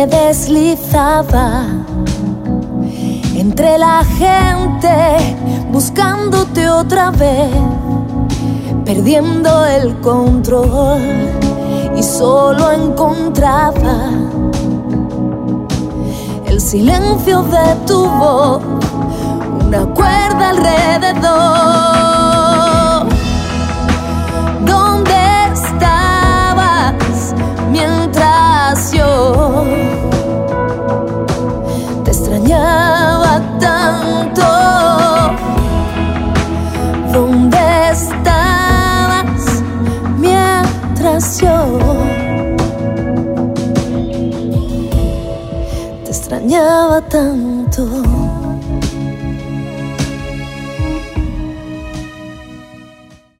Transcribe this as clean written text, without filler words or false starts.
me deslizaba entre la gente buscándote otra vez, perdiendo el control, y solo encontraba el silencio de tu voz, una cuerda alrededor. ¿Dónde estabas mientras yo te extrañaba tanto? ¿Dónde estabas mientras yo te extrañaba tanto?